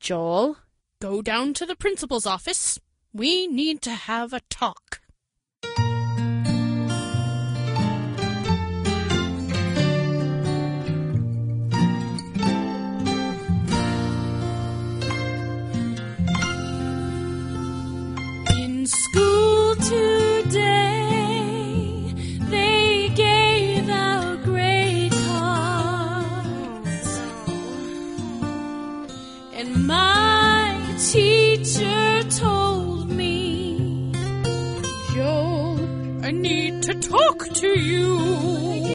Joel? Go down to the principal's office. We need to have a talk. In school today, they gave out grade cards. And my teacher told me, Joel, I need to talk to you.